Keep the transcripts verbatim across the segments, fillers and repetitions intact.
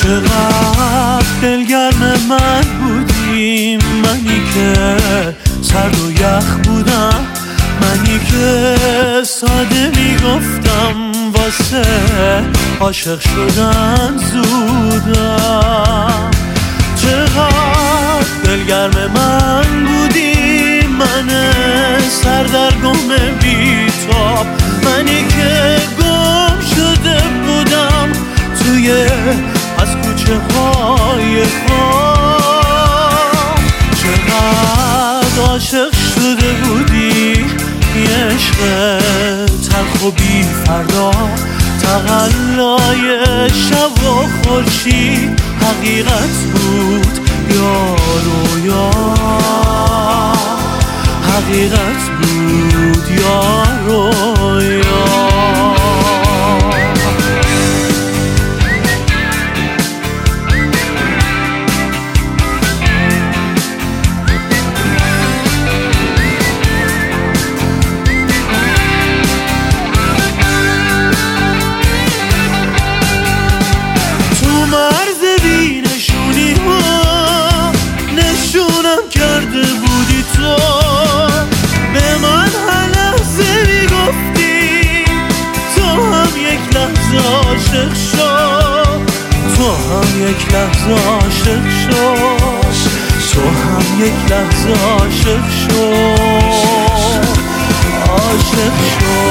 چقدر دلگرم من بودی، منی که سرد و یخ بودم، منی که ساده میگفتم واسه عاشق شدن زودم. چقدر دلگرم من بودی، من سردرگم بیتاب، منی که گم شده بودم توی از کوچه های خواب. چقدر عاشق شده بودی، یه عشق تلخ و بی فردا، تقلای شب و خورشید حقیقت بود یا رویا، حقیقت بود یا رویا. عاشق شو، تو هم یک لحظه عاشق شو، تو هم یک لحظه عاشق شو، عاشق شو،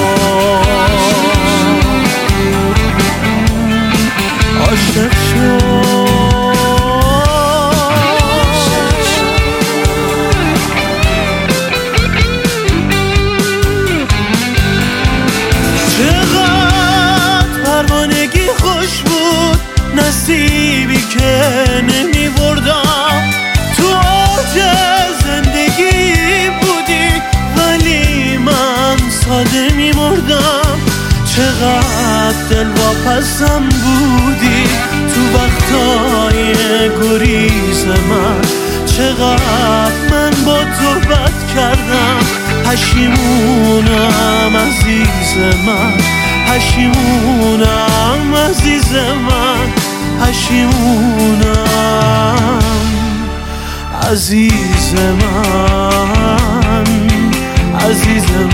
عاشق شو. نصیبی که نمی بردم، تو آج زندگی بودی ولی من ساده می مردم. چقدر دل واپسم بودی تو وقتای گریز من، چقدر من با تو بد کردم، پشیمونم عزیز من، پشیمونم عزیز من، پشیمونم عزیز من، عزیز من.